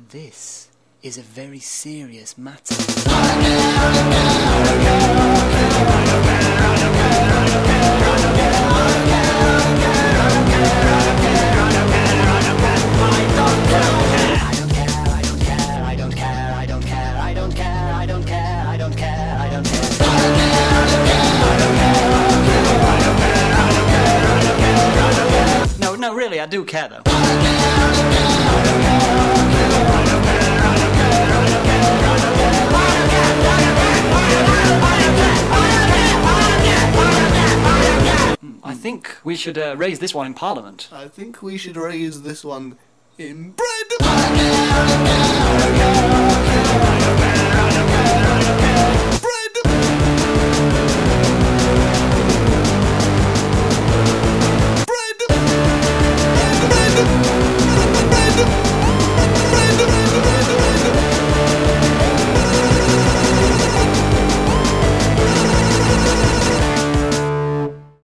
This is a very serious matter. No, really, I do care, though. I think we should raise this one in Parliament. I think we should raise this one in bread.